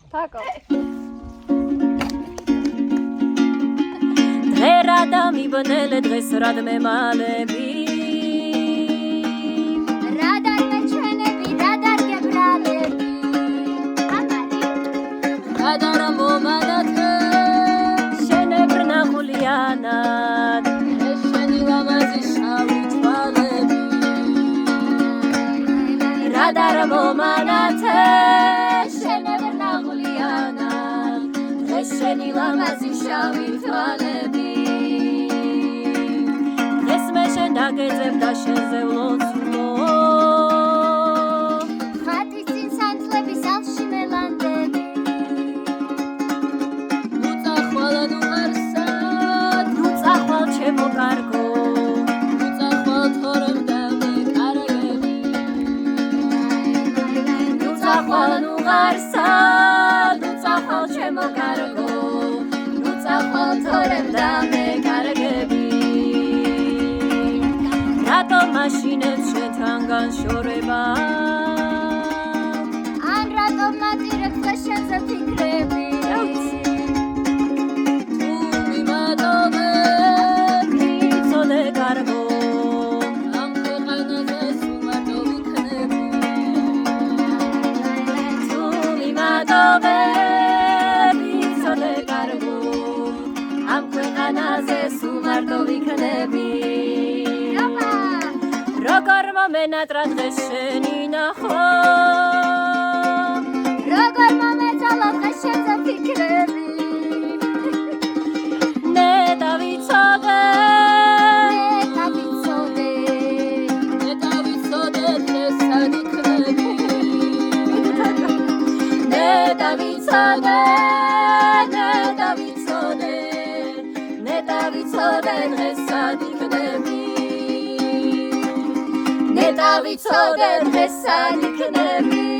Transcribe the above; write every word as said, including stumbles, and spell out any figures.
თაკო დღე რა დამიბნელე დღეს რად მემალები რა დარმეჩვენები რა დარგებრალები რა დარა მომანათე შენებრ ნახულიანად შენი ლამაზი შავი თვალები რა დარა მომანათე შენებრ ნახულიანად შენი ლამაზი შავი თვალები დღეს მე შენ დაგეძებ და შენზე ვლოცულო ხატის წინ სანთლების ალში მელანდები ნუ წახვალა ნუ ყარსად ნუ წახვალ ჩემო კარგო ნუ წახვალ თორემ დავდე კარგები ნუ წახვალ ნუ ყარსად ნუ წახვალ ჩემო კარგო ნუ წახვალ თორემ დავდე კარგები რატო მაშინებს შენთან განშორება ან რატომ მატირებს და შენზე ფიქრები თუ მიმატობები ცოდე კარგო ამ ქვეყანაზე სულ მარტო ვიქნები თუ მიმატობები ცოდე კარგო ამ ქვეყანაზე სულ მარტო ვიქნები როგორ მომენატრა დღეს შენი ნახო როგორ მომეწალა დღეს შენზე ფიქრები ნეტა ვიცოდე ნეტა ვიცოდე ნეტა ვიცოდე დღეს სად იქნები ნეტა ვიცოდე ნეტა ვიცოდე ნეტა ვიცოდე დღეს სად იქნები ნეტა ვიცოდე დღეს სად იქნები